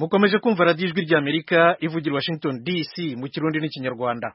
mukomeje kumva radiyo ijwi ry'Amerika ivugira Washington DC mu kirundi n'ikinyarwanda.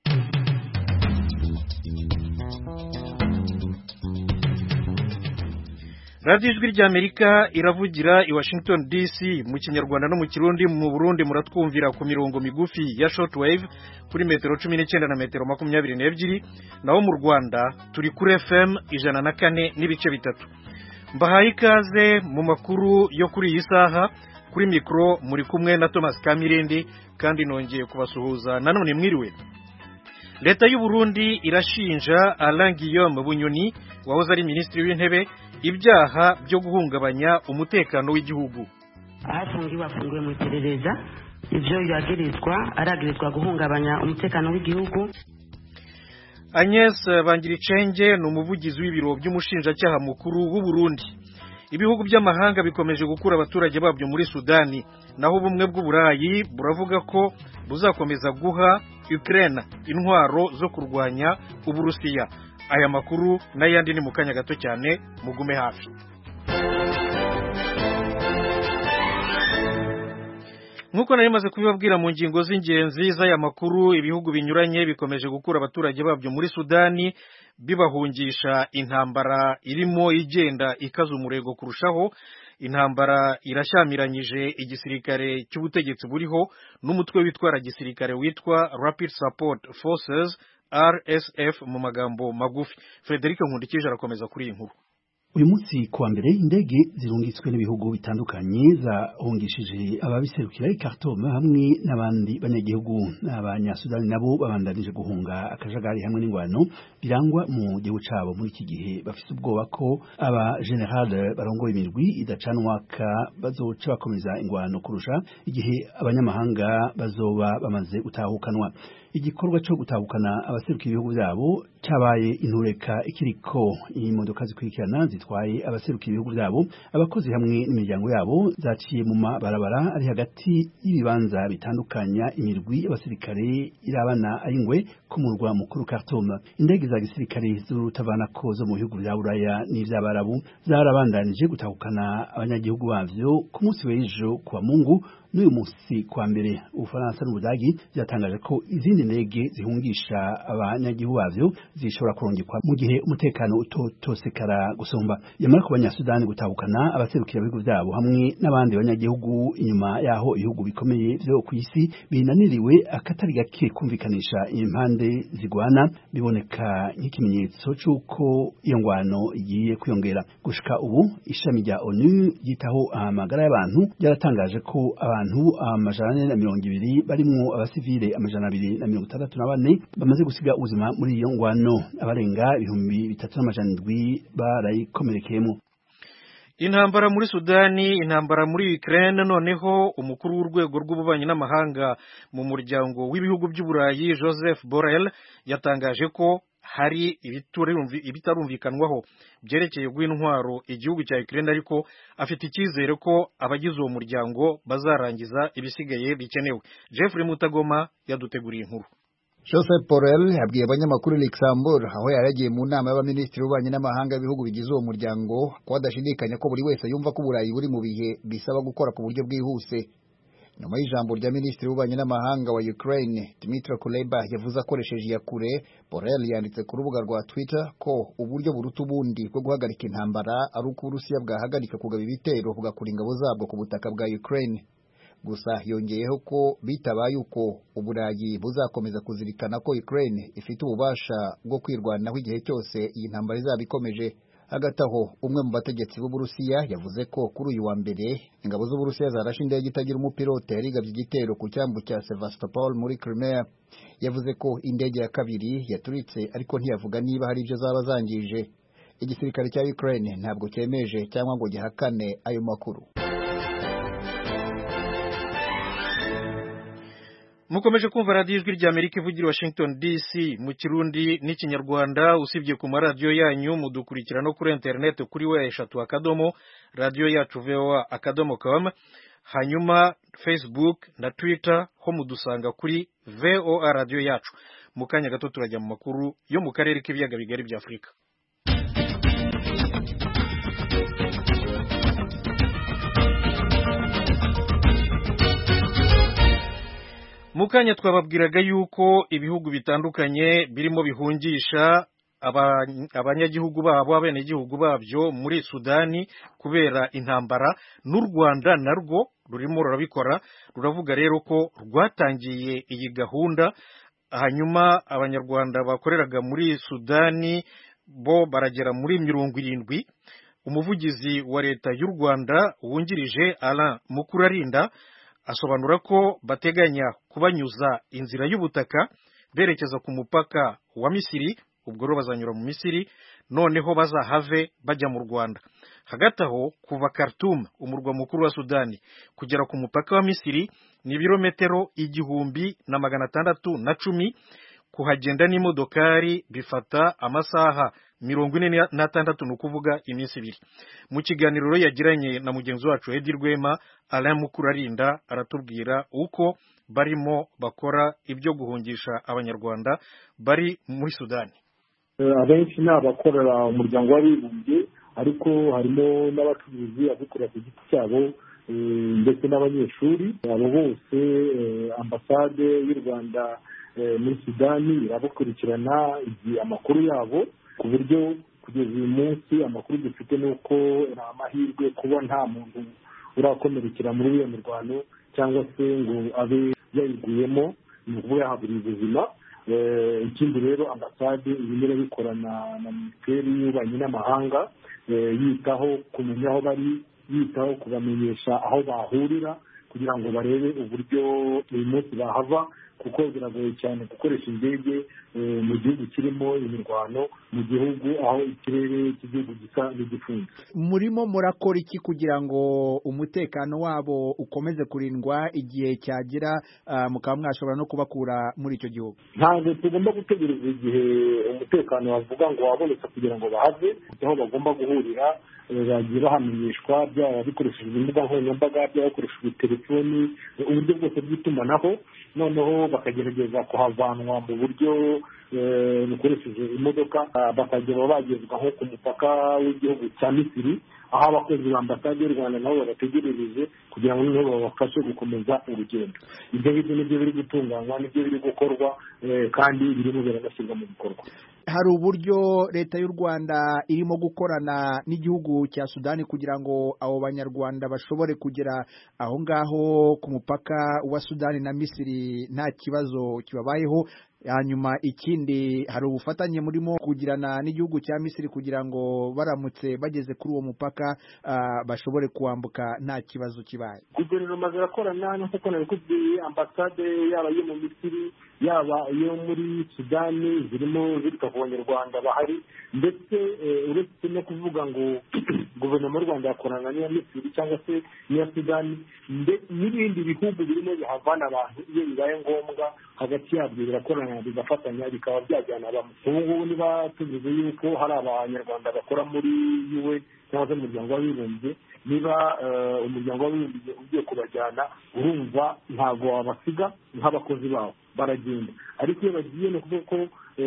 radiyo ijwi ry'Amerika iravugira i Washington DC mu kinyarwanda no mu kirundi. Mu Burundi muratwumvira ku mirongo migufi ya shortwave kuri metero 19 na metero 22, naho mu Rwanda turi kuri FM 104 n'ibice bitatu. Mbahaye ikaze mu makuru yo kuri iyi saha. Kuri mikro muri kumwe na Thomas Kamirindi kandi nongeye kubasuhuza nanone mwiriwe. Leta y'u Burundi irashinja Alain Guillaume Bunyoni wahoze ari minisitiri w'intebe ibyaha byo guhungabanya umutekano w'igihugu. Afungiwe mu iperereza ivyo aragirizwa guhungabanya umutekano w'igihugu. Agnes Bangiricenge ni umuvugizi w'ibiro by'umushinjacyaha mukuru w'u Burundi. Ibihugu by'amahanga bikomeje gukura abaturage babyo muri Sudani, naho ubumwe bw'Uburayi buravuga ko buzakomeza guha Ukraine intwaro zo kurwanya Uburusiya. Aya makuru n'ayandi ni mu kanya gato cyane, mugume hafi. Nkuko nari maze kubibabwira mu ngingo z'ingenzi z'aya makuru, ibihugu binyuranye bikomeje gukura abaturage babyo muri Sudani bibahungisha intambara irimo igenda ikaza umurego kurushaho. Intambara irashyamiranyije igisirikare cy'ubutegetsi buriho n'umutwe witwara gisirikare witwa Rapid Support Forces RSF mu magambo magufi. Frederic Nkundikije arakomeza kuri iyi nkuru. Uyu munsi kuwa mbere indege zirungitswe n'ibihugu bitandukanye zahungishije ababiserukira i Khartoum hamwe n'abandi banyagihugu. Abanyasudani nabo babandanije guhunga akajagari hamwe n'ingwano birangwa mu gihugu cabo muri iki gihe, bafite ubwoba ko aba general barongoye imirwi idacanwaka bazoca bakomeza ingwano kurusha igihe abanyamahanga bazoba bamaze gutahukanwa. Igikorwa cyo gutahukana abaserukira ibihugu byabo cyabaye intureka ikiriko. Imodoka zikurikirana zitwaye abaserukira ibihugu byabo, abakozi hamwe n'imiryango yabo zaciye mu mabarabara ari hagati y'ibibanza bitandukanya imirwi y'abasirikare irabana ayingwe ku murwa mukuru Khartoum. Indege za gisirikare z'urutavanako zo mu bihugu bya Buraya n'ivy'Abarabu zarabandanije gutahukana abanyagihugu bavyo ku munsi w'ejo kuwa Mungu. N'uyu munsi kwa mbere Ufaransa n'Ubudagi byatangaje ko izindi ndege zihungisha abanyagihugu bavyo zishobora kurungikwa mu gihe umutekano utosekara gusumba. Yamara ku banyasudani gutahukana abaserukira ibihugu byabo hamwe n'abandi banyagihugu inyuma yaho ibihugu bikomeye byo ku isi binaniriwe akatari gake kumvikanisha impande zigwana, biboneka nk'ikimenyetso cy'uko iyo ngwano igiye kwiyongera. Gushika ubu ishami rya ONU ryitaho amagara y'abantu ryaratangaje ko abantu 220 barimwo abasivile 264 bamaze gusiga ubuzima muri iyo ngwano, abarenga 3700 barayikomerekeyemo. Intambara muri Sudani, intambara muri Ukraine. Noneho umukuru w'urwego rw'ububanyi n'amahanga mu muryango w'ibihugu by'Uburayi Joseph Borrell yatangaje ko hari ibitarumvikanwaho byerekeye guintwaro igihugu cya Ukraine, ariko afite icyizere ko abagize uwo muryango bazarangiza ibisigaye bikenewe. Jeffrey Mutagoma yaduteguriye inkuru. Joseph Borrell yabwiye abanyamakuru Luxembourg aho yaragiye mu nama y'abaminisitiri b'ububanyi n'amahanga b'ibihugu bigize uwo muryango ko adashidikanya ko buri wese yumva ko Uburayi buri mu bihe bisaba gukora ku buryo bwihuse. Nyuma y'ijambo rya minisitiri w'ububanyi n'amahanga wa Ukraine Dmytro Kuleba yavuze akoresheje iyakure, Borrell yanditse ku rubuga rwa Twitter ko uburyo buruta ubundi bwo guhagarika intambara ari uko Uburusiya bwahagarika kugaba ibitero bugakura ingabo zabwo ku butaka bwa Ukraine. Gusa yongeyeho ko bitabaye uko Uburayi buzakomeza kuzirikana ko Ukraine ifite ububasha bwo kwirwanaho igihe cyose iyi ntambara izaba ikomeje. Hagati aho umwe mu bategetsi b'Uburusiya yavuze ko kuri uyu wa mbere ingabo z'Uburusiya zarashe indege itagira umupilote yarigabye igitero ku cyambu cya Sevastopol muri Crimea. Yavuze ko indege ya kabiri yaturitse ariko ntiyavuga niba hari ibyo zaba zangije. Igisirikare cya Ukraine ntabwo cyemeje cyangwa ngo gihakane ayo makuru. Mukomeje kumva radiyo ijwi ry'Amerika ivugira Washington DC mu kirundi n'ikinyarwanda. Usibye ku maradiyo yanyu mudukurikira no kuri internet kuri wa3 radio yacu voa.com, hanyuma Facebook na Twitter ho mudusanga kuri VOA radio yacu. Mu kanya gato turajya mu makuru yo mu karere k'ibiyaga bigari bya Afrika. mukanya twababwiraga yuko ibihugu bitandukanye birimo bihungisha abanyagihugu babo abenegihugu babyo muri Sudani kubera intambara, n'u Rwanda narwo rurimo rurabikora. Ruravuga rero ko rwatangiye iyi gahunda, hanyuma abanyarwanda bakoreraga muri Sudani bo baragera muri 70. Umuvugizi wa leta y'u Rwanda wungirije Alain Mukurarinda asobanura ko bateganya kubanyuza inzira y'ubutaka berekeza ku mupaka wa Misiri, ubwo rero bazanyura mu Misiri, noneho bazahave bajya mu Rwanda. Hagati aho kuva Khartoum, umurwa mukuru wa Sudani, kugera ku mupaka wa Misiri ni ibirometero 1610. Kuhagenda n'imodokari bifata amasaha 46, ni ukuvuga iminsi 2. Mu kiganiro rero yagiranye na mugenzi wacu Edi Rwema, Alain Mukurarinda aratubwira uko barimo bakora ibyo guhungisha abanyarwanda bari muri Sudani. Abenshi ni abakorera umuryango w'abibumbye, ariko harimo n'abacuruzi abikorera ku giti cyabo ndetse n'abanyeshuri. Abo bose ambasade y'u Rwanda muri Sudani irabakurikirana amakuru yabo, ku buryo kugeza uyu munsi amakuru dufite ni uko nta mahirwe kuba nta muntu urakomerekera muri iyo mirwano cyangwa se ngo abe yayiguyemo, ni ukuvuga yahaburiye ubuzima. Ikindi rero ambasade irimo irabikorana na Minisiteri y'Ububanyi n'Amahanga, yitaho kumenya aho bari, yitaho kubamenyesha aho bahurira kugira ngo barebe uburyo uyu munsi bahava, kuko biragoye cyane gukoresha indege mu gihugu kirimo imirwano, mu gihugu aho ikirere cy'igihugu gisa n'igifunze. Murimo murakora iki kugira ngo umutekano wabo ukomeze kurindwa igihe cyagira mukaba mwashobora no kubakura muri icyo gihugu? Ntabwo tugomba gutegereza igihe umutekano wavuga ngo wabonetse kugira ngo bahave, aho bagomba guhurira bagiye bahamenyeshwa, byaba bikoreshejwe imbuga nkoranyambaga, byaba bikoreshejwe telefoni, uburyo bwose bw'itumanaho, noneho bakagerageza kuhavanwa mu buryo bukoresheje imodoka, bakagera bagezwa nko ku mupaka w'igihugu cya Misiri, aho abakozi ba ambasade y'u Rwanda nabo babategerereje kugira ngo noneho babafashe gukomeza urugendo. Ibyo ngibyo nibyo biri gutunganywa, nibyo biri gukorwa, kandi birimo biranashyirwa mu bikorwa. Hari uburyo leta y'u Rwanda irimo gukorana n'igihugu cya Sudani kugira ngo abo banyarwanda bashobore kugera aho ngaho ku mupaka wa Sudani na Misiri nta kibazo kibabayeho. Hanyuma ikindi, hari ubufatanye murimo kugirana n'igihugu cya Misiri kugira ngo baramutse bageze kuri uwo mupaka bashobore kuwambuka nta kibazo kibaye? Guverinoma zirakorana, nk'uko nabikubwiye, ambasade yaba iyo mu Misiri yaba iyo muri Sudani zirimo zita ku banyarwanda bahari, ndetse uretse no kuvuga ngo guverinoma y'u Rwanda yakorana n'iya Misiri cyangwa se n'iya Sudani, n'ibindi bihugu birimo bihavana abantu iyo bibaye ngombwa, hagati yabyo birakorana bigafatanya bikaba byajyana abantu. Ubu ngubu niba tuvuze yuko hari abanyarwanda bakora muri UN cyangwa se umuryango w'abibumbye, niba umuryango w'abibumbye ugiye kubajyana, urumva ntabwo wabasiga nk'abakozi babo, baragenda. Ariko iyo bagiye ni ukuvuga ko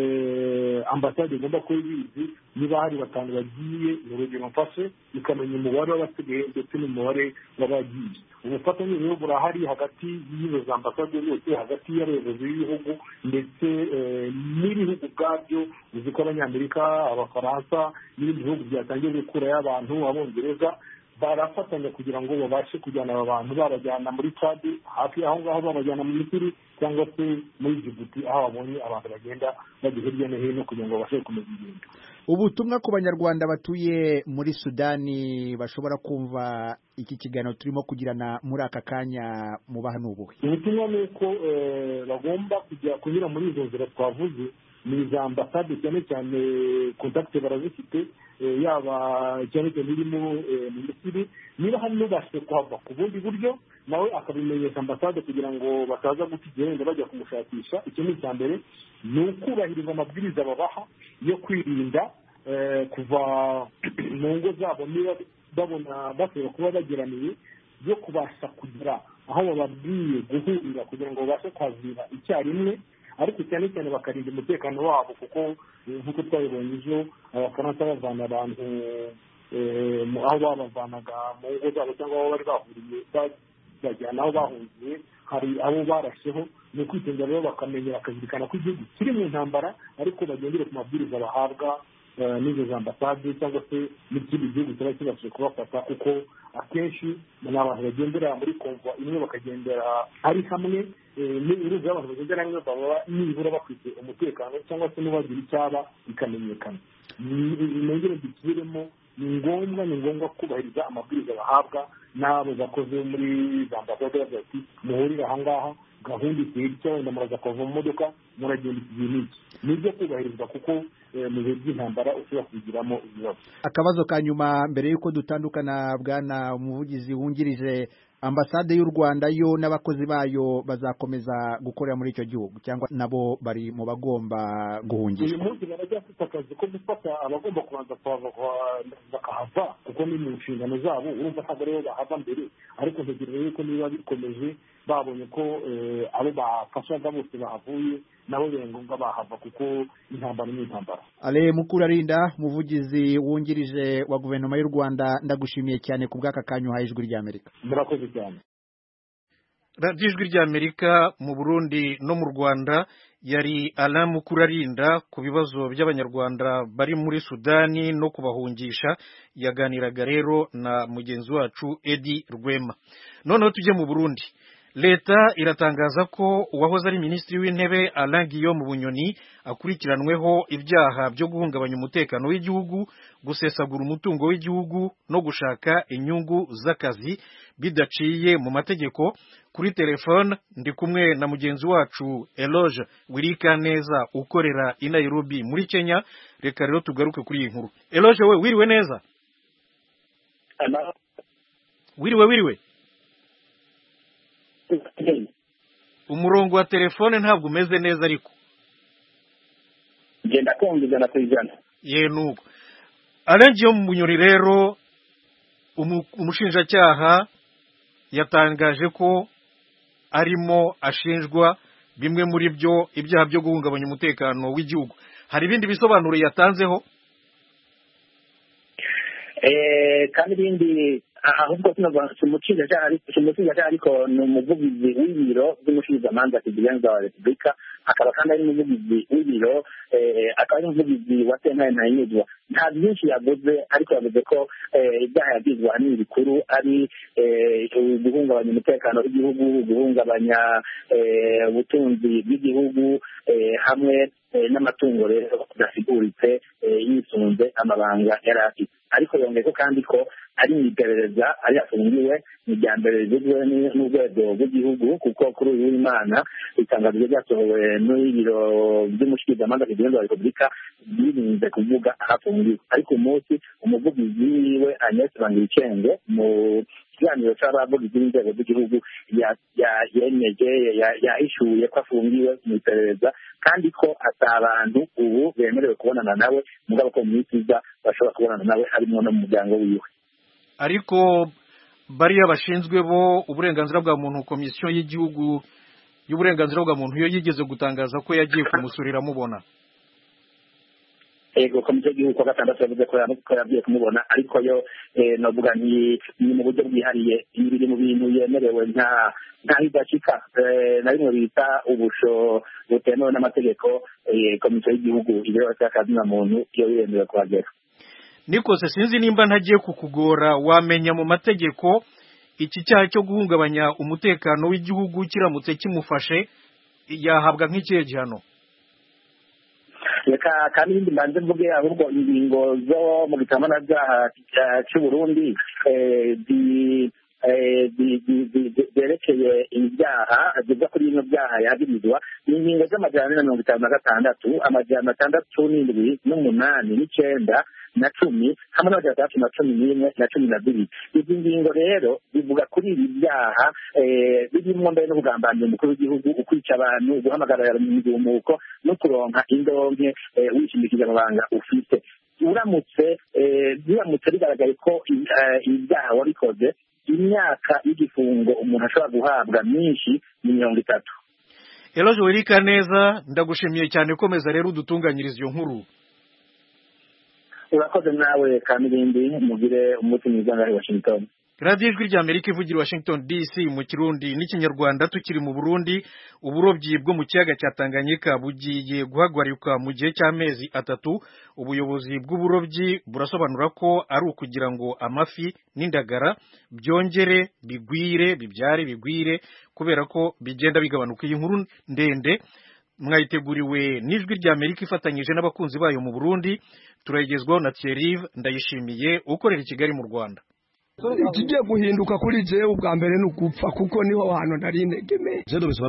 ambasade igomba kuba ibizi, niba hari 5 bagiye, urugero mfashe, ikamenya umubare w'abasigaye ndetse n'umubare w'abagiye. Ubufatanye rero burahari hagati y'izo za ambasade zose, hagati y'abayobozi b'ibihugu ndetse n'ibihugu ubwabyo. Uzi ko Abanyamerika, Abafaransa n'ibindi bihugu byatangiye gukurayo abantu, Abongereza barafatanya kugira ngo babashe kujyana aba bantu, babajyana muri Chad hafi aho ngaho, babajyana mu Misiri cyangwa se muri Djibouti, aho babonye abantu bagenda bajya hirya no hino kugira ngo babashe gukomeza ingendo. Ubutumwa ku banyarwanda batuye muri Sudani bashobora kumva iki kiganiro turimo kugirana muri aka kanya mubaha n'ubuhe? Ubutumwa ni uko bagomba kujya kunyura muri izo nzira twavuze, ni za ambasade cyane cyane kontakite barazifite, yaba cyane cyane irimo mu Misiri. Niba hari n'ubashije kuhava ku bundi buryo, nawe akabimenyesha ambasade kugira ngo bataza guta igihe bajya kumushakisha. Icyo ni icya mbere, ni ukubahiriza amabwiriza babaha yo kwirinda kuva mu ngo zabo niba babona bashobora kuba bageraniye, yo kubasha kugera aho bababwiye guhurira kugira ngo babashe kwazira icyarimwe, ariko cyane cyane bakarinda umutekano wabo, kuko nk'uko twabibonye ejo Abafaransa bavana abantu aho babavanaga mu ngo zabo cyangwa aho bari bahuriye bajyana aho bahungiye, hari abo barasheho. Ni ukwitondera rero bakamenya bakazirikana ko igihugu kiri mu ntambara, ariko bagendere ku mabwiriza bahabwa n'izo za ambasade cyangwa se n'ikindi gihugu kiba kibashije kubafata, kuko akenshi ni abantu bagendera muri konvo imwe bakagendera ari hamwe. N'uruzi abantu bagendera hamwe baba nibura bafite umutekano, cyangwa se n'ubagira icyaba bikamenyekana. Nongere dusubiremo, ni ngombwa kubahiriza amabwiriza bahabwa n'abo bakoze muri za ambasade, bavuga ati muhurire ahangaha, gahunda iteye icyo, wenda muraza kuva mu modoka muragenda iki gihe n'iki. Ni ibyo kubahirizwa, kuko mu bihe by'intambara ushobora kubigiramo ibibazo. Akabazo ka nyuma mbere y'uko dutandukana, bwana umuvugizi wungirije, ambasade y'u Rwanda yo n'abakozi bayo bazakomeza gukorera muri icyo gihugu cyangwa nabo bari mu bagomba guhungishwa? Uyu munsi baracyafite akazi ko gufata abagomba kubanza bakahava, kuko ni mu nshingano zabo. Urumva ntabwo aribo bahava mbere, ariko ntegereje yuko niba bikomeje babonye ko abo bafashaga bose bahavuye, nabo biba ngombwa bahava, kuko intambara ni intambara. Ale Mukurarinda, umuvugizi wungirije wa guverinoma y'u Rwanda, ndagushimiye cyane ku bw'aka kanyu uhaye Ijwi ry'Amerika. Murakoze cyane. radiyo Ijwi ry'Amerika mu Burundi no mu Rwanda yari Alain Mukurarinda ku bibazo by'abanyarwanda bari muri Sudani no kubahungisha. Yaganiraga rero na mugenzi wacu Edi Rwema. Noneho tujye mu Burundi. Leta iratangaza ko uwahoze ari minisitiri w'intebe Alain Guillaume Bunyoni akurikiranweho ibyaha byo guhungabanya umutekano w'igihugu, gusesagura umutungo w'igihugu no gushaka inyungu z'akazi bidaciye mu mategeko. Kuri telefone ndi kumwe na mugenzi wacu Eloge Wirikaneza ukorera i Nairobi muri Kenya. Reka rero tugaruke kuri iyi nkuru. Eloge, we wiriwe neza? Wiriwe. Umurongo wa telefone ntabwo umeze neza ariko. Genda kumviza na kwijana. Nuko. Alain Guillaume Bunyoni rero umushinjacyaha yatangaje ko arimo ashinjwa bimwe muri byo ibyaha byo guhungabanya umutekano w'igihugu. Hari ibindi bisobanuro yatanzeho? Kandi ibindi ahubwo umushinjacyaha ariko ni umuvugizi w'ibiro by'umushinjamanza kigenza wa Repubulika, akaba kandi ari umuvugizi w'ibiro, akaba ari umuvugizi wa sentare ntahinyuzwa. Nta byinshi yavuze, ariko yavuze ko ibyaha yagizwe ahanini bikuru ari guhungabanya umutekano w'igihugu, guhungabanya ubutunzi bw'igihugu, hamwe n'amatungo rero adasiguritse yisunze amabanga yari afite. Ariko yongeye ko kandi ko ari mu iperereza, ari afungiwe mu rya mbere rigizwe n'urwego rw'igihugu, kuko kuri uyu w'Imana itangazo ryasohowe n'ibiro by'umushinjamanza kigenza wa Repubulika birinze kuvuga ahafungiwe. Ariko umunsi umuvugizi wiwe Agnes Bangiricenge mu kiganiro cy'abavugizi b'inzego z'igihugu yemeje yahishuye ko afungiwe mu iperereza, kandi ko abantu ubu bemerewe kubonana nawe, mugabo ko mu minsi iza bashobora kubonana nawe harimo no mu muryango wiwe. Ariko bariya bashinzwe bo uburenganzira bwa muntu, komisiyo y'igihugu y'uburenganzira bwa muntu yo yigeze gutangaza ko yagiye kumusurira mubona. Ego komisiyo y'igihugu kwa gatandatu yavuze ko yagiye kumubona, ariko yo novuga ni mu buryo bwihariye, biri mu bintu yemerewe nta hidashika na rimwe bita ubusho butemewe n'amategeko. Komisiyo y'igihugu ibiro by'akazi na muntu iyo yemerewe kuhagera. Nikose sinzi nimba ntagiye kukugora, wamenya mu mategeko iki cyaha cyo guhungabanya umutekano w'igihugu kiramutse kimufashe yahabwa nk'ikihe gihano? Reka kandi ibindi mbanze mvuge, ahubwo ingingo zo mu gitamana-byaha cy'u Burundi byerekeye ibyaha biva kuri bino byaha yagirizwa ni ingingo z'amajana 456, amajana 607, 8, 9 na 10 hamwe n'amajana 311 na 12. Izi ngingo rero bivuga kuri ibi byaha birimo mbere no kugambanira umukuru w'igihugu, ukwica abantu, guhamagarira mu migumuko no kuronka indonke wishimikije amabanga ufite. Biramutse bigaragaye ko ibyaha wabikoze, imyaka y'igifungo umuntu ashobora guhabwa myinshi ni 30. Eloge Wirikaneza, ndagushimiye cyane, komeza rero udutunganyiriza iyo nkuru. Urakoze nawe Kamilindi, mugire umunsi mwiza ngaho i Washington. radiyo ijwi rya Amerika ivugira Washington DC mu Kirundi n'ikinyarwanda. Tukiri mu Burundi, uburobyi bwo mu kiyaga cya Tanganyika bugiye guhagarikwa mu gihe cy'amezi 3. Ubuyobozi bw'uburobyi burasobanura ko ari ukugira ngo amafi n'indagara byongere bigwire kubera ko bigenda bigabanuka. Iyi nkuru ndende mwayiteguriwe n'ijwi rya Amerika ifatanyije n'abakunzi bayo mu Burundi. Turayigezwaho na Thierry Ndayishimiye ukorera i Kigali mu Rwanda. Ikigiye guhinduka kuri jewe ubwa mbere n'ugupfa kuko niho hantu nari integeme. Jewe bisobanura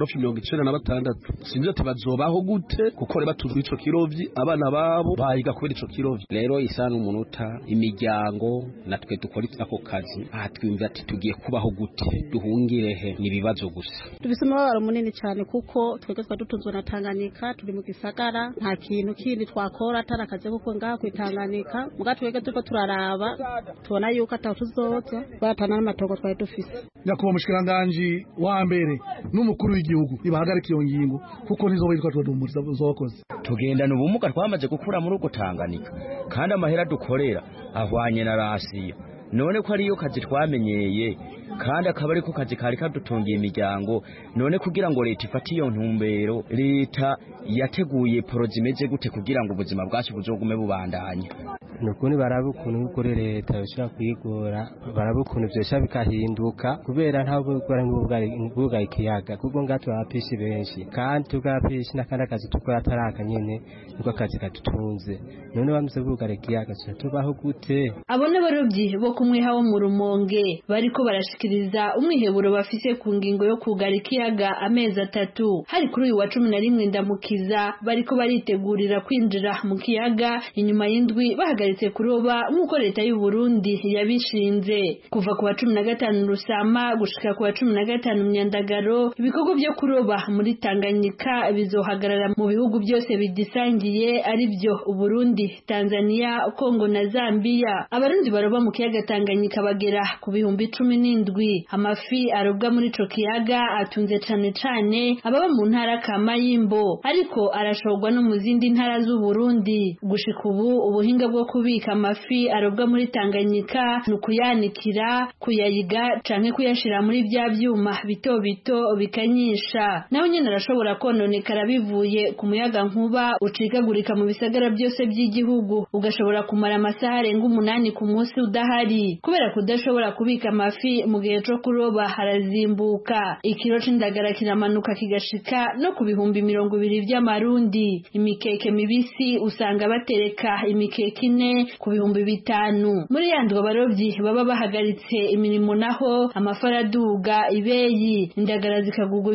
96 sinzi ati bazobaho gute kuko reba tuzwi ico kirovyi abana babo bahiga kubera ico kirovyi. Rero isana umunota imiryango natwe dukora ako kazi twimva ati tugiye kubaho gute duhungirehe nibibazo gusa. Tubisoma baro munini cyane kuko twege twadutunzwe na Tanganyika turi mu gisagara nta kintu kindi twakora atarakaze kuko ngaha kwitanganyika muga twege tuko turaraba tubona yuko atatuzo batana n'amatogo twari dufise. Nyakuba mushikiranganje wa mbere n'umukuru w'igihugu ibahagarika iyo ngingo kuko nizo bitwa tudumuriza zokoze. Tugendana ubumuga twamaze gukura muri uko Tanganyika kandi amahera dukorera ahwanye na rasiyo. None ko ariyo kazi twamenyeye kandi akaba ariko kazi kari kadutungiye imiryango. None kugira ngo leta ifate iyo ntumbero, leta yateguye porozimeze gute kugira ngo ubuzima bwacu buzogume bubandanye. Nukuni barabukuntu ukuri leta ushaka kwigora barabukuntu byesha bikahinduka kubera ntabwo gukora nk'ubwa ikiyaga kuko ngato apishi benshi kandi tugapishi nakanda kazi tukora taraka nyene niko kazi katutunze. None bamuse bugara ikiyaga tubaho gute? Abone barobyi bo kumwihawo mu Rumonge bariko barashikiriza umwiheburo bafise ku ngingo yo kugara ikiyaga amezi 3 hari kuri uyu wa 11 ndamukiza bariko baritegurira kwinjira mu kiyaga inyuma y'indwi bahagaritse kuroba nk'uko leta y'u Burundi yabishinze. Kuva ku wa 15 Rusama gushika ku wa 15 Myandagaro ibikorwa byo kuroba muri Tanganyika bizohagarara mu bihugu byose bidisangiye ari byo Burundi, Tanzania, Kongo na Zambia. Abarundi baroba mu kiyaga Tanganyika bagera ku bihumbi 17. Amafi arobwa muri ico kiyaga atunze cane ababa mu ntara Kamayimbo ariko arashorwa no mu zindi ntara z'u Burundi. Gushika ubu ubuhinga bwo kubika amafi arobwa muri Tanganyika nukuyanikira, kuyayiga canke kuyashira muri bya byuma bito bikanyisha. Naho nyene arashobora kononekara bivuye ku muyaga nkuba ucikagurika mu bisagara byose by'igihugu ugashobora kumara amasaha arenga 8 ku munsi udahari kubera kudashobora kubika amafi mu gihe cyo kuroba harazimbuka. Ikiro c'indagara kiramanuka kigashika no ku bihumbi 200 by'amarundi. Imikeke mibisi usanga batereka imikeke 4 ku bihumbi 5. Muri yandwa barovyi baba bahagaritse imirimo naho amafaraduga ibeyi indagara zikagugwa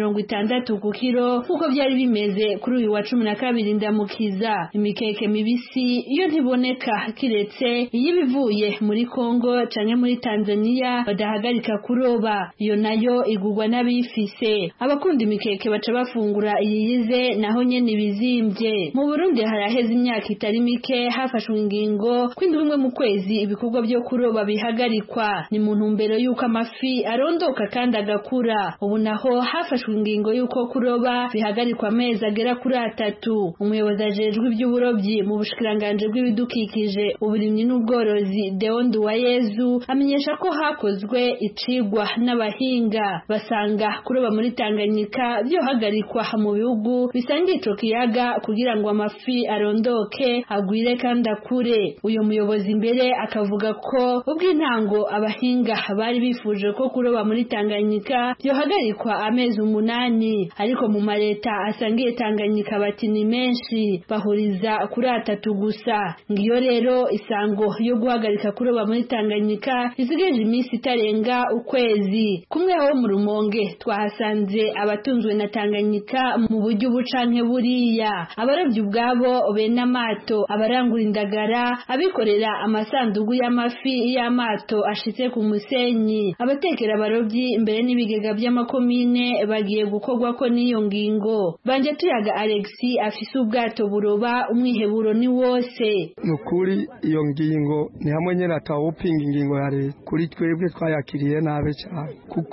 60 ku kiro kuko byari bimeze kuri uyu wa 12 ndamukiza. Imikeke mibisi iyo ntiboneka kiretse yibivuye muri Kongo canke muri Tanzania badahagarika kuroba iyo nayo igugwa n'abifise. Abakunda imikeke baca bafungura iyize naho nyene bizimbye. Mu Burundi haraheze imyaka itari mike hafashwe ingingo kw'indwi mu kwezi ibikorwa byo kuroba bihagarikwa ni mu ntumbero yuko amafi arondoka kandi agakura. Ubu naho hafashwe ingingo yuko kuroba bihagarikwa amezi agera kuri 3. Umuyobozi ajejwe iby'uburobyi mu bushikiranganje bw'ibidukikije uburimyi n'ubworozi Deo Nduwayezu amenyesha ko hakozwe icigwa n'abahinga basanga kuroba muri Tanganyika byo hagarikwa mu bihugu bisangiye ico kiyaga kugira ngo amafi arondoke agwire kandi akure. Uyu muyobozi imbere akavuga ko ubw'intango abahinga bari bifuje ko kuroba muri Tanganyika byo hagarikwa amezi 8 ariko mu mareta asangiye Tanganyika bati ni menshi bahuriza kuri 3 gusa. Ngiyo rero isango yo guhagarika kuroba muri Tanganyika isigeje iminsi itarenga ukwezi. Kumwe aho mu Rumonge twahasanze abatunzwe na Tanganyika mu buryo bucanke buriya abarovyi ubwabo bene amato abarangura indagara abikorera amasandugu y'amafi y'amato ashitse ku musenyi abatekera abarovyi imbere n'ibigega by'amakomine bagiye gukorwa ko niyo ngingo. Banje tuyaga Alexi afise ubwato buroba umwiheburo ni wose. Nukuri iyo ngingo ni hamwe nyene atawupinga ingingo ya leta kuri twebwe twayakiriye nabe cyane kuko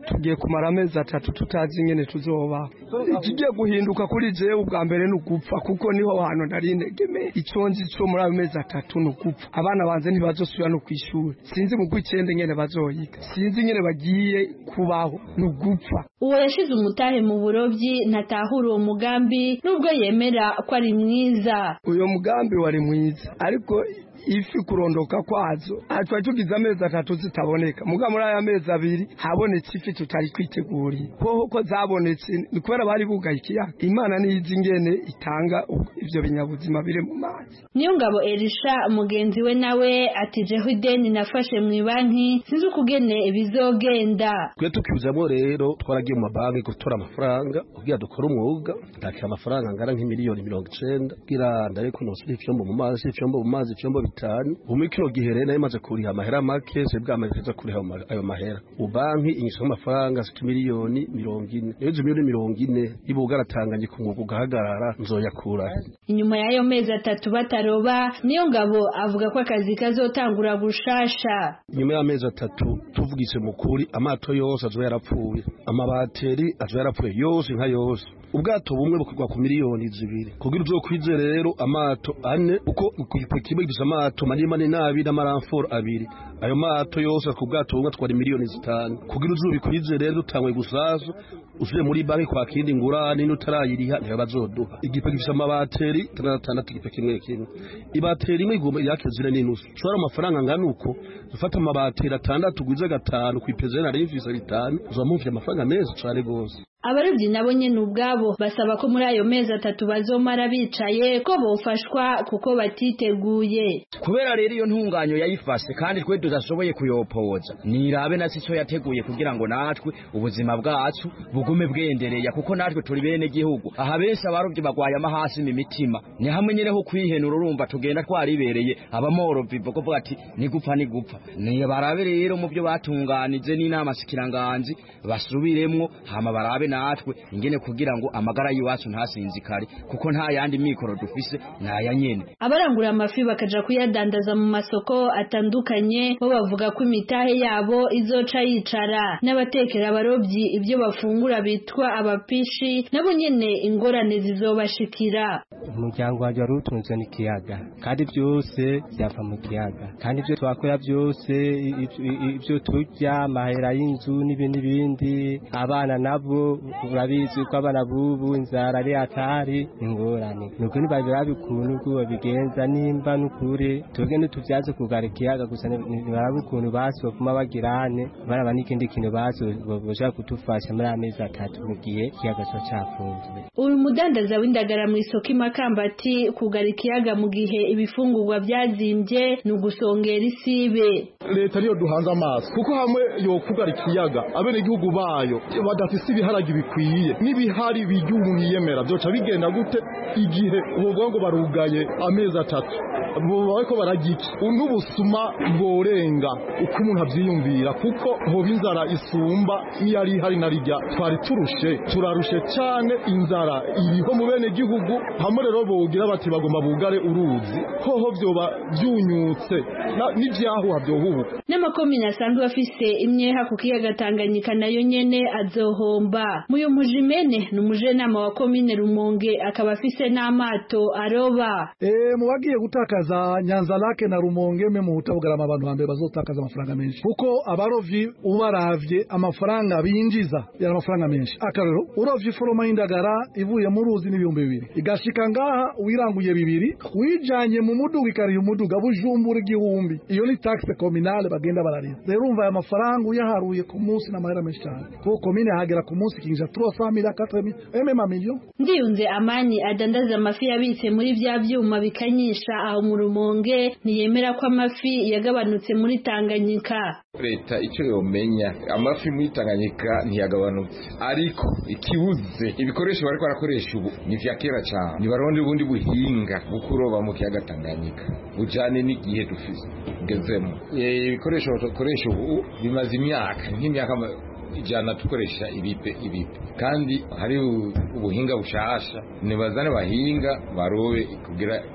tugiye kumara amezi 3 tutazi ingene tuzoba. Ikigiye guhinduka kuri jewe ubwa mbere n'ugupfa kuko niho hantu nari integeme. Iconzi cyo muri amezi 3 n'ugupfa. Abana banze ntibazosubira no kwishuri. Sinzi mu kwicende ngene bazoyiga. Sinzi ingene bagiye kubaho n'ugupfa. Uwo yashize umutahe mu burovyi ntatahura uwo mugambi nubwo yemera ko ari mwiza. Uyo mugambi wari mwiza ariko ifi kurondoka kwazo atwa tugize amezi 3 zitaboneka muga muri aya mezi 2 habonetse ifi tutari kwiteguriye ko zabonetse ni kubera bari bugaye ikiyaga. Imana niyizi ingene itanga ivyo binyabuzima bire mu mazi. Niyongabo Elisha mugenzi we nawe ati jeho ideni nafashe mu banki sinzi ukugene bizogenda. Kwe tukizamo rero twaragiye mu mabanki gutora amafaranga kugira dukora umwuga ndakira amafaranga ngara nk'imiliyoni 90 kugira ndareko nosuri ivyombo mu mazi ivyombo bitanu umukino gihere nayo maze kuriha amahera make se bwamaze kuriha ayo mahera ubanki inyisho amafaranga 6 miliyoni 40 ejo miliyoni 40 ibugaratanganye ku mwuga ugahagarara nzoyakura. Inyuma y'ayo mezi 3 bataroba Niyongabo avuga ko akazi kazotangura gushasha. Inyuma y'amezi 3 tuvugise mukuri amato yose azo yarapfuye amabateri azo yarapfuye yose nka yose ubwato bumwe bukugwa ku miliyoni 2 kugira uzokwizera rero amato 4 uko kimwe gisa amato manini nabi n'amaramforo 2 ayo mato yose ku bwato bumwe twari miliyoni 5 kugira uzobikwizera rero utangwe gusaza usuye muri banki kwa kindi ngurane n'utarayiriha niyo bazoduha igipe gifisa amabateri 6 igipe kimwe ibateri imwe igomba yakezire n'inusu shora amafaranga ngana uko ufata amabateri 6 gwize 5 kwipeze na revisa 5 uzamuvye amafaranga meza cyane gose. Abaruvyi nabo nyene ubwabo basaba ko muri ayo mezi 3 bazomara bicaye ko bofashwa kuko batiteguye. Kubera rero iyo ntunganyo yayifashe kandi twe tudashoboye kuyopoza nirabe nasi cyo yateguye kugira ngo natwe ubuzima bwacu bugume bwendereye kuko natwe turi bene gihugu aha benshi abaruvyi bagwaye amahasi mu mitima ni hamwe nyene ho kwihenura urumva tugenda twaribereye abamoro vivo ko vuga ati ni gupfa ni barabe rero mu byo batunganije n'inama sikiranganzi basubiremwo hama barabe natwe ingene kugira ngo amagara yiwacu ntasinzikare kuko nta yandi mikoro dufise naya nyene. Abarangura amafi bakaja kuyadandaza mu masoko atandukanye bo bavuga ko imitahe yabo izoca yicara n'abatekera abarovyi ibyo bafungura bitwa abapishi nabo nyene ingorane zizobashikira. Umuryango waje warutunzwe n'ikiyaga kandi byose byava mu kiyaga kandi ibyo twakora byose ibyo turya amahera y'inzu n'ibindi abana nabo urabizi ko abana bubu inzara ari atari ingorane nuko nibabira bikuntu ubwo bigenza nimba nukuri tugende tuvyaze kugara ikiyaga gusa nibarabukuntu baso kuma bagirane baraba n'ikindi kintu baso boja kutufasha muri amezi 3 mu gihe ikiyaga cyo cafunzwe. Uyu mudandaza w'indagara mu isoko Makambati kugara ikiyaga mu gihe ibifungurwa byazimbye n'ugusongera isibe. Leta niyo duhanze amaso kuko hamwe yo kugara ikiyaga abene gihugu bayo badafise ibiharagi bikwiye n'ibihari bijyumuyemera byoca bigenda gute igihe uvuga ngo barugaye amezi 3 bo ko baragiki n'ubusuma bworenga uko umuntu avyiyumvira kuko hoba inzara isumba niyari hari narijya twari turarushe cyane inzara iriho mu bene gihugu hamwe rero bogira bati bagomba bugare uruzi hoho byoba byunyutse n'ivyahuha byohubuka n'amakomine asanzwe afise imyeha ku kiyaga Tanganyika nayo nyene azohomba. Muyo mujimene n'umujenama wa komine Rumonge akaba afise n'amato aroba. Mu bagiye gutakaza Nyanza Lake na Rumonge me mu hutabugarama abantu hambere bazotakaza amafaranga menshi kuko abarovyi ubaravye amafaranga binjiza ya amafaranga menshi. Akarero urovyi foroma y'indagara ivuye mu ruzi n'ibihumbi 2 igashika ngaha wiranguye 2 wijanye mu muduga ikariye umuduga bujumbura igihumbi iyo ni taxe communale bagenda bararira. Rero umva ya mafaranga uyaharuye ku munsi na mahera menshi cyane kuko komine hagera ku munsi kinja 300,000 400,000 million. Ndiyunze Amani adandaza amafi yabitse muri vya vyuma bikanyisha aho mu Rumonge ntiyemera ko amafi yagabanutse muri Tanganyika. Leta icyo yomenya amafi muri Tanganyika ntiyagabanutse ariko ikibuze ibikoresho bariko barakoresha ubu ni vya kera cyane ni baronde ubundi buhinga bukuroba mu kiyaga Tanganyika ujane n'igihe dufise gezemo ibikoresho bakoresha ubu bimaze imyaka nk'imyaka ijana tukoresha ibipe kandi hari ubuhinga bushasha nibazane bahinga barobe kugira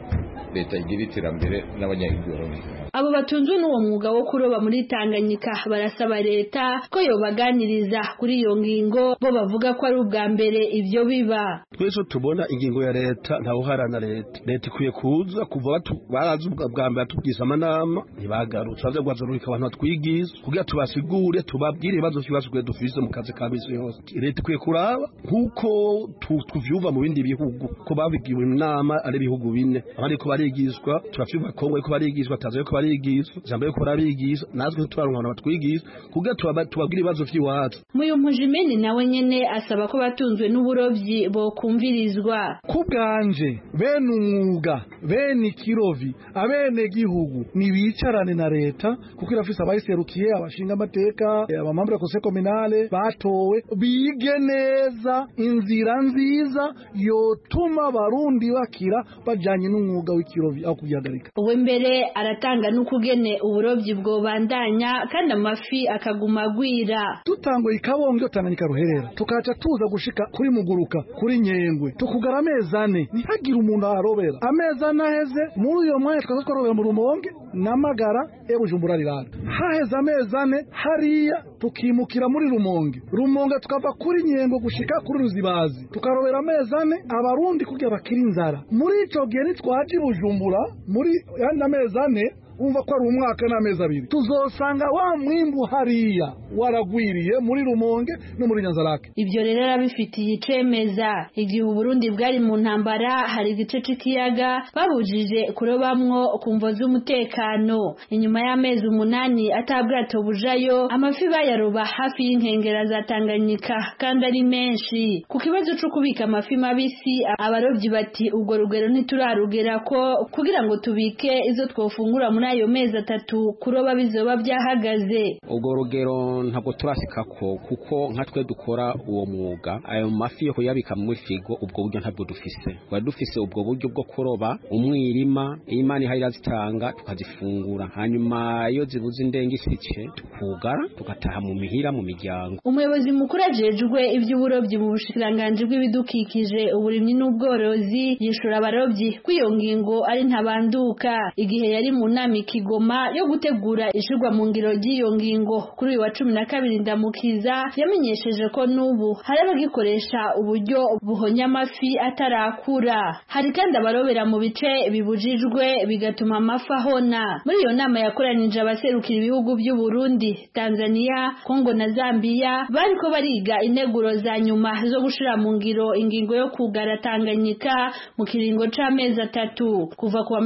leta igira iterambere n'abanyagihugu. Abo batunzwe n'uwo mwuga wo kuroba muri Tanganyika barasaba leta ko yobaganiriza kuri iyo ngingo, bo bavuga ko ari ubwa mbere ivyo biba. Twese tubona ingingo ya leta ntawuharana leta ikwiye kuza kuva barazi ubwa mbere tubwisa amanama ntibagarutse baze gwazurika abantu batwigiza kugira tubasigure tubabwire ibibazo kibaswe dufise mu kazi ka bisi yose. Leta ikwiye kuraba nkuko tuvyuva mu bindi bihugu ko babigiwe inama ari bihugu bine abandi ko barigishwa turafyuva Kongo ko barigishwa tazo ko barigishwa Zambia ko barigishwa natwe turaronka batwigiza kugira tubabwire ibibazo vy'iwacu. Muyumujimeni nawe nyene asaba ko batunzwe n'uburovyi bo kumvirizwa. Kubganje bene umwuga bene ikirovi abene gihugu nibicarane na leta kuko irafise abayiserukiye abashinga amateka abamambra conseil communale batowe bige neza inzira nziza yotuma barundi bakira bajanye n'umwuga w'ikirovi aho kugihagarika. Uwe mbere aratanga n'ukugene uburovyi bwo bandanya kandi amafi akaguma gwira. Tutango ikabonge Tanganyika ruherera tukaca tuza gushika kuri Muguruka kuri Nyengwe tukugara amezi 4 ntihagira umuntu arobera amezi 4 aheze muri uyo mwanya twakorobera mu Rumonge n'Amagara Bujumbura rirara haheze amezi 4 hariya tukimukira muri Rumonge tukava kuri Nyengwe gushika kuri Ruzibazi tukarobera amezi 4 abarundi kugira bakira inzara muri ico gihe nitwaje Bujumbura muri yandi amezi 4 umva ko ari umwaka n'amezi 2 tuzosanga wa mwimbu hariya waragwiriye muri Rumonge no muri Nyanzarake. Ivyo rero arabifitiye icemeza igihe Burundi bwari mu ntambara hari igice c'ikiyaga babujije kurobamwo kumvo z'umutekano. Inyuma y'amezi 8 atabwato bujayo amafi bayaroba hafi y'inkengera za Tanganyika kandi ari menshi. Ku kibazo cyo kubika amafi mabisi abarovyi bati ubwo rugero ntiturarugera ko kugira ngo tubike izo twofungura muri ayo mezi 3 kuroba bizoba byahagaze. Ubwo rugero ntabwo turasikako kuko nka twe dukora uwo mwuga ayo mafi yo kuyabika mu figo ubwo buryo ntabwo dufise. Wa dufise ubwo buryo bwo kuroba umwirima Imana ihari razitanga tukazifungura hanyuma iyo zibuze indenge isice tukugara tukataha mu mihira mu miryango. Umuyobozi mukuru ajejwe ivy'uburovyi mu bushikiranganje bw'ibidukikije uburimyi n'ubworozi yishura abarovyi kwiyo ngingo ari ntabanduka igihe yari mu nama Kigoma yo gutegura ishirwa mu ngiro ry'iyo ngingo kuri uyu wa 12 Ndamukiza yamenyesheje ko nubu hari abagikoresha uburyo buhonya amafi atarakura. Hari kandi abarobera mu bice bibujijwe bigatuma amafi ahona. Muri iyo nama yakoranije abaserukira ibihugu by'u Burundi, Tanzania, Kongo na Zambia bariko bariga integuro za nyuma zo gushira mu ngiro ingingo yo kugara Tanganyika mu kiringo c'amezi 3 kuva ku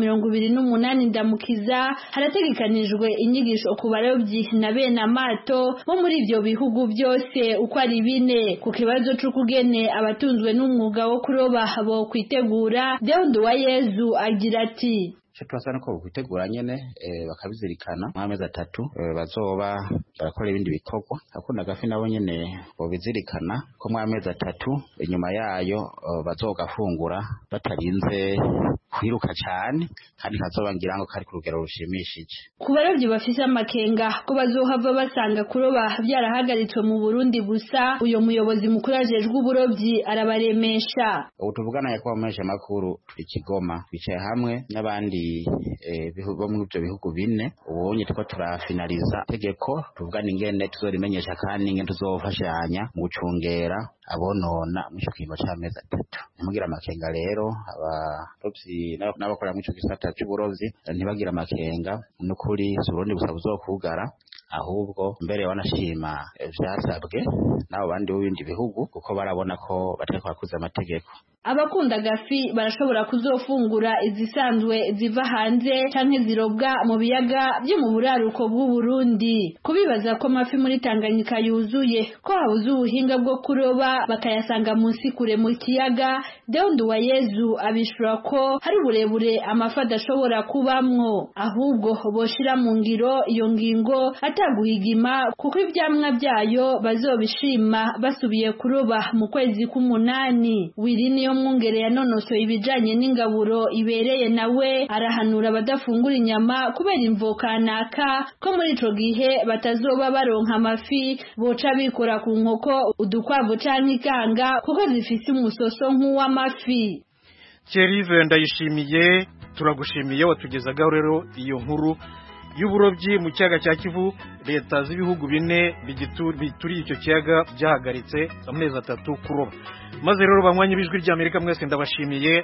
28 Ndamukiza harategekanijwe inyigisho ku barovyi na bene amato bo muri ivyo bihugu byose uko ari 4 ku kibazo c'ukugene abatunzwe n'umwuga wo kuroba bo kwitegura. Deondo wa Yezu agira ati turasana ko kwitegura nyene bakabizirikana mu amezi 3 bazoba barakora ibindi bikorwa akunda gafi nabo nyene bo bizirikana ko mu amezi 3 inyuma yayo bazogafungura batarinze kwiruka cyane kandi kazobangira ngo kari ku rugero rushimishije. Ku barovyi bafise amakenga ko bazohava basanga kuroba byarahagaritswe mu Burundi gusa uyo muyobozi mukuru ajejwe uburovyi arabaremesha. Utuvugana yakwa amesha makuru turi Kigoma bicaye hamwe n'abandi bihugu mu byo bihugu 4 ubonye tuko turafinaliza tegeko tuvugana ingene tuzorimenyesha kandi ingene tuzofashanya mu gucungera abonona mu kiringo c'amezi 3. Ntimugira amakenga rero abarovyi n'abakora mu cyo gisata cy'uburovyi ntibagira amakenga n'ukuri Burundi gusa buzokugara ahubwo mbere wanashima vyasabwe nabo bandi b'ibindi bihugu kuko barabona ko batariko bakuza amategeko. Abakunda gafi barashobora kuzofungura izisanzwe ziva hanze canke zirobwa mu biyaga byo mu buraruko bw'u Burundi. Kubibaza ko amafi muri Tanganyika yuzuye ko habuze ubuhinga bwo kuroba bakayasanga munsi kure mu kiyaga. Deondo wa Yezu abishura ko hari uburebure amafi adashobora kubamwo ahubwo boshira mu ngiro iyo ngingo ataguhigima kuko ivyamwa byayo bazobishima basubiye kuroba mu kwezi k'umunani. Wirini mwungere yanonosoye ibijanye n'ingaburo ibereye nawe arahanura abadafungura inyama kubera imvokanaka ko muri ico gihe batazoba baronka amafi boca bikora ku nkoko udukwavu canke ikanga kuko zifise umusoso nk'uw'amafi. Thierry Ndayishimiye turagushimiye watugezagaho rero iyo nkuru y'uburobyi mu kiyaga cya Kivu. Leta z'ibihugu bine bituriye icyo kiyaga byahagaritse amezi 3 kuroba. Maze rero banywanyi b'ijwi ry'Amerika mwese ndabashimiye